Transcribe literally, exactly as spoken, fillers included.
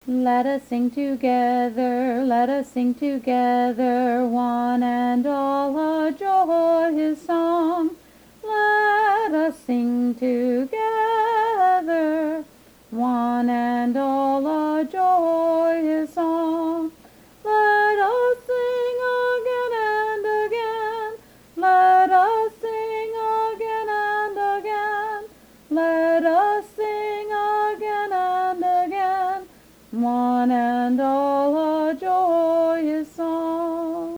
Let us sing together, let us sing together, one and all a joyous song. Let us sing together, one and all a joyous song. Let us sing again and again, let us sing again and again, let us sing again and again, one and all